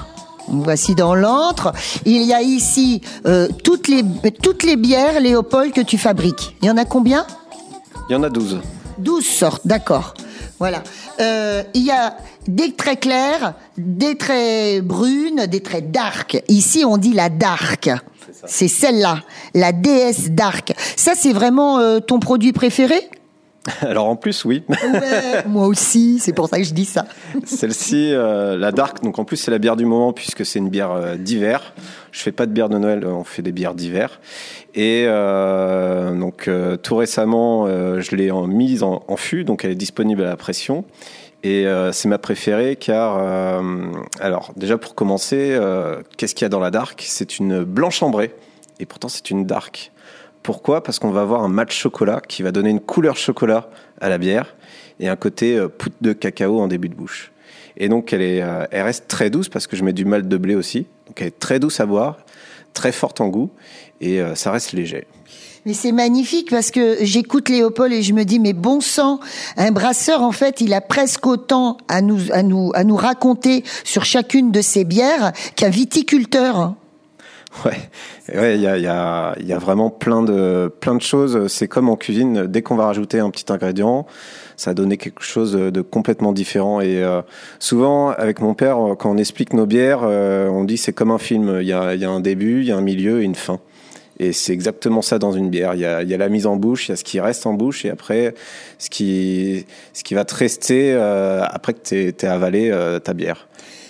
Il y a ici toutes les bières, Léopold, que tu fabriques. Il y en a combien ? Il y en a 12. 12 sortes, d'accord. Voilà. Il y a des traits clairs, des traits brunes, des traits dark. Ici, on dit la dark. C'est celle-là, la déesse dark. Ça, c'est vraiment ton produit préféré ? Alors en plus, oui. Ouais, moi aussi, c'est pour ça que je dis ça. Celle-ci, la Dark, donc en plus c'est la bière du moment puisque c'est une bière d'hiver. Je fais pas de bière de Noël, on fait des bières d'hiver. Et donc tout récemment, je l'ai mise en fût, donc elle est disponible à la pression. Et c'est ma préférée car, alors déjà pour commencer, qu'est-ce qu'il y a dans la Dark ? C'est une blanche ambrée et pourtant c'est une Dark. Pourquoi ? Parce qu'on va avoir un mat chocolat qui va donner une couleur chocolat à la bière et un côté poudre de cacao en début de bouche. Et donc elle reste très douce parce que je mets du malt de blé aussi. Donc elle est très douce à boire, très forte en goût et ça reste léger. Mais c'est magnifique parce que j'écoute Léopold et je me dis mais bon sang, un brasseur en fait il a presque autant à nous raconter sur chacune de ses bières qu'un viticulteur. Ouais, il y a vraiment plein de choses. C'est comme en cuisine, dès qu'on va rajouter un petit ingrédient, ça a donné quelque chose de complètement différent. Et souvent, avec mon père, quand on explique nos bières, on dit c'est comme un film. Il y a un début, il y a un milieu et une fin. Et c'est exactement ça dans une bière. Il y a la mise en bouche, il y a ce qui reste en bouche, et après, ce qui va te rester après que t'aies avalé ta bière.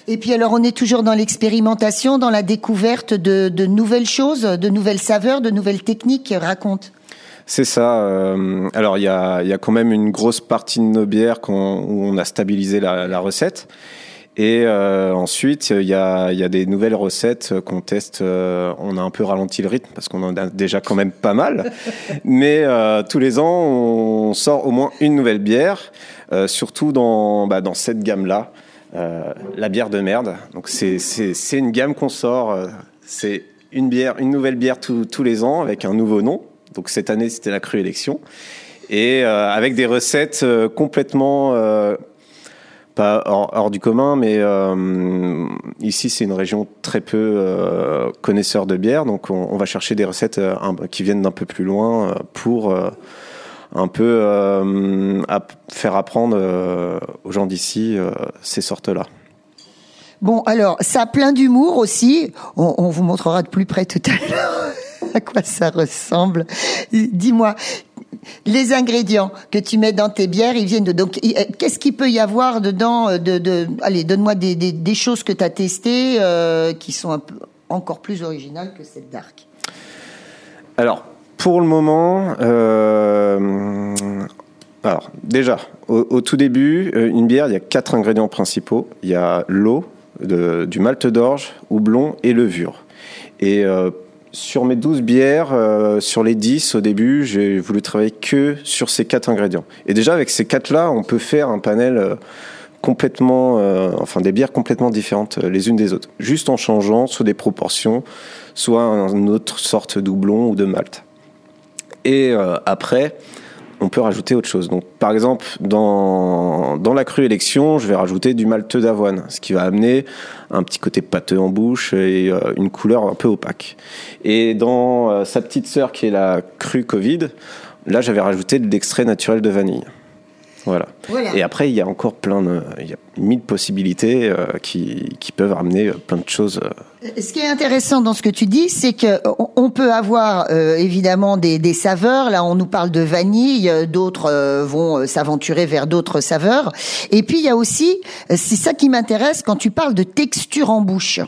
Et puis alors, on est toujours dans l'expérimentation, dans la découverte de nouvelles choses, de nouvelles saveurs, de nouvelles techniques. Raconte. C'est ça. Alors, il y a quand même une grosse partie de nos bières où on a stabilisé la recette. Et ensuite, il y a des nouvelles recettes qu'on teste. On a un peu ralenti le rythme parce qu'on en a déjà quand même pas mal. Mais tous les ans, on sort au moins une nouvelle bière, surtout dans cette gamme-là, la bière de merde. Donc c'est une gamme qu'on sort. C'est une nouvelle bière tous les ans avec un nouveau nom. Donc cette année, c'était la Crue Élection. Et avec des recettes complètement... pas hors du commun, mais ici, c'est une région très peu connaisseur de bière. Donc on va chercher des recettes qui viennent d'un peu plus loin pour un peu faire apprendre aux gens d'ici ces sortes-là. Bon, alors, ça a plein d'humour aussi. On vous montrera de plus près tout à l'heure à quoi ça ressemble. Dis-moi, les ingrédients que tu mets dans tes bières, ils viennent de... Donc, qu'est-ce qu'il peut y avoir dedans allez, donne-moi des choses que tu as testées qui sont un peu encore plus originales que cette Dark. Alors, pour le moment... Alors, déjà, au tout début, une bière, il y a 4 ingrédients principaux. Il y a l'eau, du malt d'orge, houblon et levure. Et sur mes 12 bières, sur les 10 au début, j'ai voulu travailler que sur ces 4 ingrédients. Et déjà, avec ces 4-là, on peut faire un panel complètement... des bières complètement différentes les unes des autres. Juste en changeant soit des proportions, soit une autre sorte de houblon ou de malt. Et après... on peut rajouter autre chose. Donc, par exemple, dans la Crue Élection, je vais rajouter du malt d'avoine, ce qui va amener un petit côté pâteux en bouche et une couleur un peu opaque. Et dans sa petite sœur, qui est la Crue Covid, là, j'avais rajouté de l'extrait naturel de vanille. Voilà. Et après, il y a encore il y a 1000 possibilités qui peuvent ramener plein de choses. Ce qui est intéressant dans ce que tu dis, c'est que on peut avoir évidemment des saveurs. Là, on nous parle de vanille, d'autres vont s'aventurer vers d'autres saveurs. Et puis il y a aussi, c'est ça qui m'intéresse quand tu parles de texture en bouche.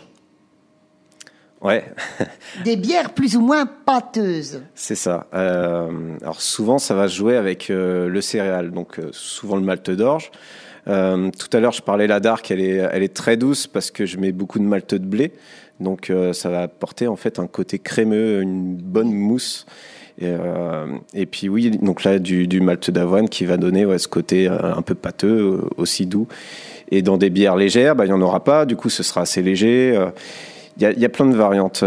Ouais. Des bières plus ou moins pâteuses. C'est ça. Alors souvent, ça va se jouer avec le céréal, donc souvent le malt d'orge. Tout à l'heure, je parlais la Dark, elle est très douce parce que je mets beaucoup de malt de blé, donc ça va apporter en fait un côté crémeux, une bonne mousse. Et puis oui, donc là du malt d'avoine qui va donner ce côté un peu pâteux, aussi doux. Et dans des bières légères, il n'y en aura pas. Du coup, ce sera assez léger. Il y a plein de variantes.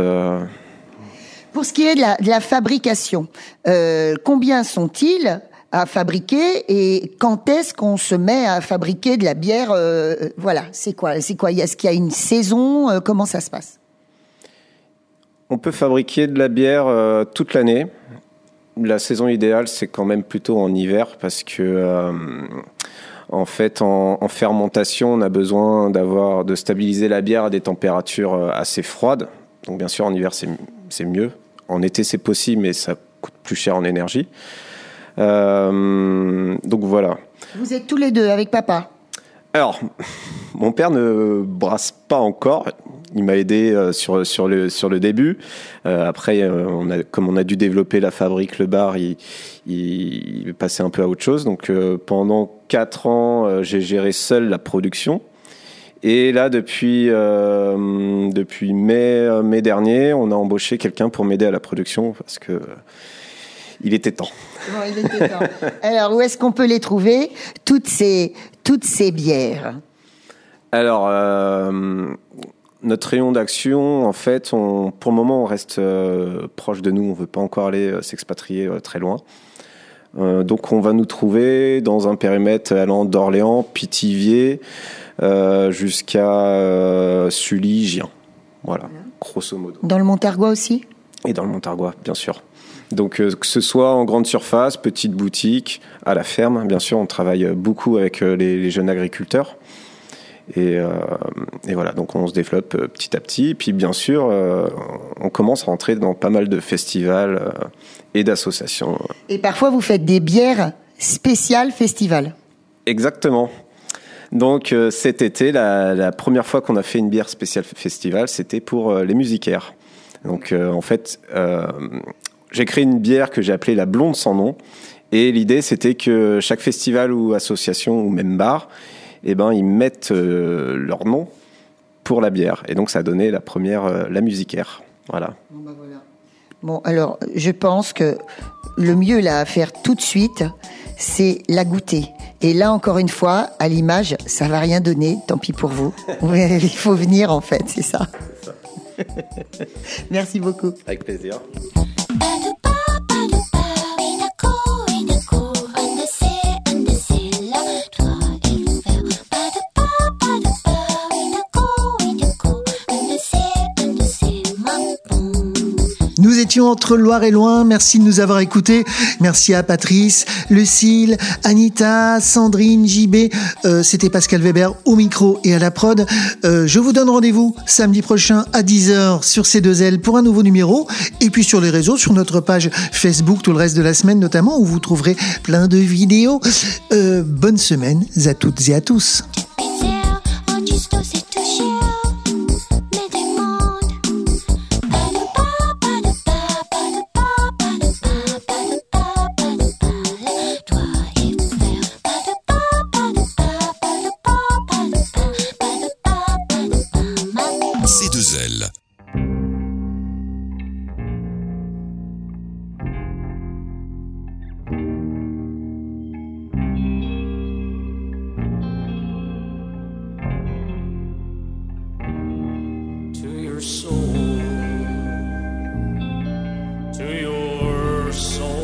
Pour ce qui est de la fabrication, combien sont-ils à fabriquer et quand est-ce qu'on se met à fabriquer de la bière voilà, c'est quoi Est-ce qu'il y a une saison comment ça se passe? On peut fabriquer de la bière toute l'année. La saison idéale, c'est quand même plutôt en hiver parce que... en fait, en fermentation, on a besoin de stabiliser la bière à des températures assez froides. Donc, bien sûr, en hiver, c'est mieux. En été, c'est possible, mais ça coûte plus cher en énergie. Donc, voilà. Vous êtes tous les deux avec papa? Alors, mon père ne brasse pas encore. Il m'a aidé sur le début. Après, comme on a dû développer la fabrique, le bar, il est passé un peu à autre chose. Donc, pendant 4 ans, j'ai géré seul la production. Et là, depuis mai dernier, on a embauché quelqu'un pour m'aider à la production parce que il était temps. Bon, il était temps. Alors, où est-ce qu'on peut les trouver, toutes ces bières? Alors, notre rayon d'action, en fait, pour le moment, on reste proche de nous. On veut pas encore aller s'expatrier très loin. Donc, on va nous trouver dans un périmètre allant d'Orléans, Pithiviers, jusqu'à Sully, Gien. Voilà, grosso modo. Dans le Montargois aussi? Et dans le Montargois, bien sûr. Donc, que ce soit en grande surface, petite boutique, à la ferme, bien sûr, on travaille beaucoup avec les jeunes agriculteurs. Et voilà, donc on se développe petit à petit. Puis bien sûr, on commence à rentrer dans pas mal de festivals et d'associations. Et parfois, vous faites des bières spéciales festival. Exactement. Donc cet été, la première fois qu'on a fait une bière spéciale festival, c'était pour les musicaires. Donc en fait, j'ai créé une bière que j'ai appelée la Blonde sans nom. Et l'idée, c'était que chaque festival ou association ou même bar, ils mettent leur nom pour la bière. Et donc ça a donné la première, la musicaire. Voilà. Bon, alors, je pense que le mieux là à faire tout de suite, c'est la goûter. Et là, encore une fois, à l'image, ça va rien donner, tant pis pour vous. Il faut venir, en fait, c'est ça. Merci beaucoup. Avec plaisir. Nous étions entre Loire et Loin, merci de nous avoir écoutés, merci à Patrice, Lucille, Anita, Sandrine, JB, c'était Pascal Weber au micro et à la prod. Je vous donne rendez-vous samedi prochain à 10h sur C2L pour un nouveau numéro, et puis sur les réseaux, sur notre page Facebook tout le reste de la semaine notamment, où vous trouverez plein de vidéos. Bonne semaine à toutes et à tous. C2L. To your soul, to your soul.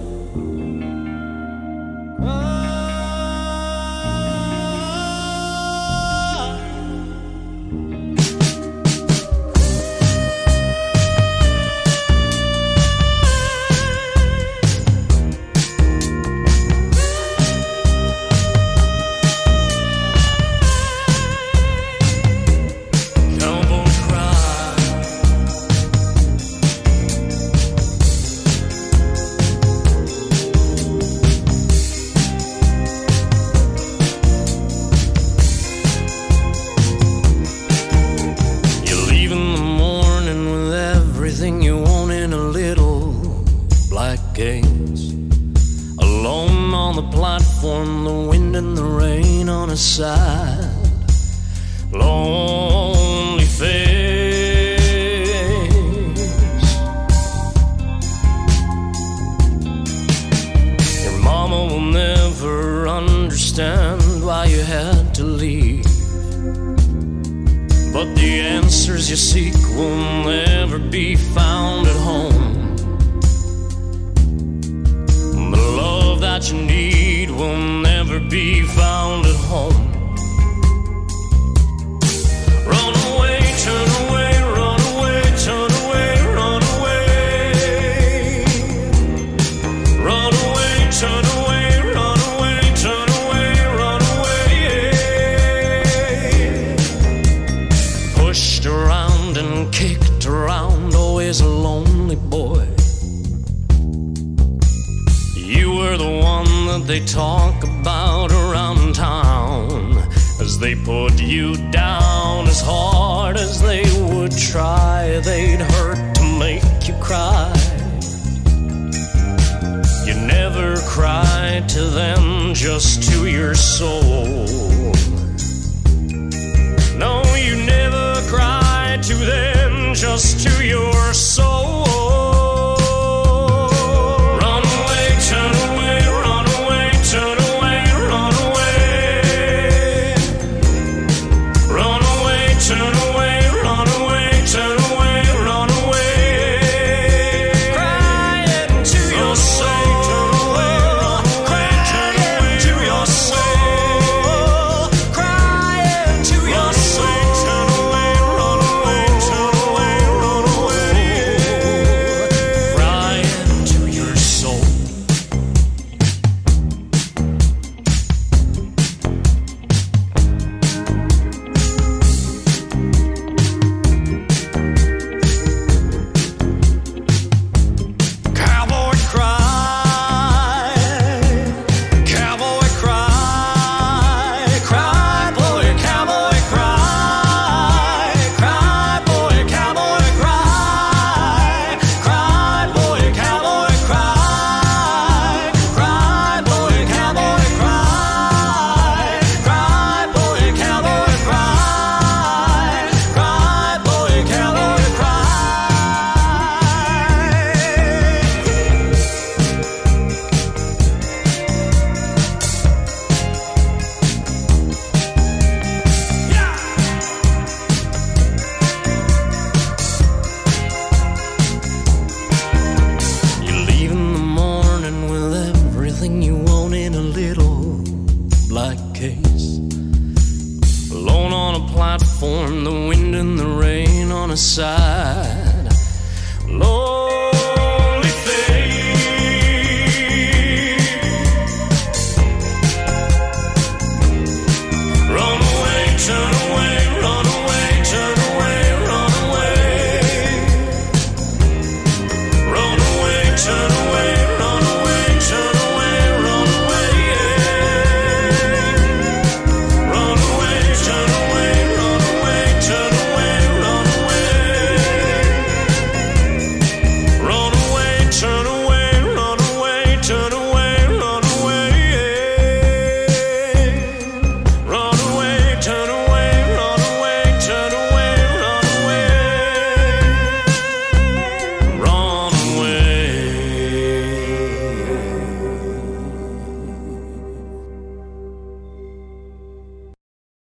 Alone on the platform, the wind and the rain on a sad, lonely face. Your mama will never understand why you had to leave, but the answers you seek will never be found at home. That you need will never be found at home. Run away, turn away, run away, turn away, run away. Run away, turn away, run away, turn away, run away. Pushed around and kicked around, always a lonely boy. You were the one that they talk about around town, as they put you down as hard as they would try, they'd